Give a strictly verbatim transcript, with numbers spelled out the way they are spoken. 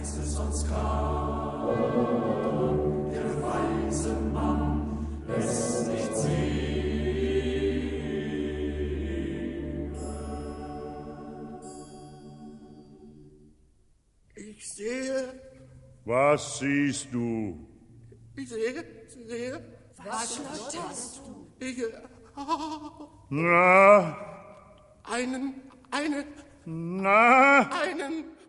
weise sonst kam. Der weise Mann lässt nicht sehen. Ich sehe. Was siehst du? Ich sehe, sehe. Was schlotterst du? Ich, oh, Na? einen, einen, Na? einen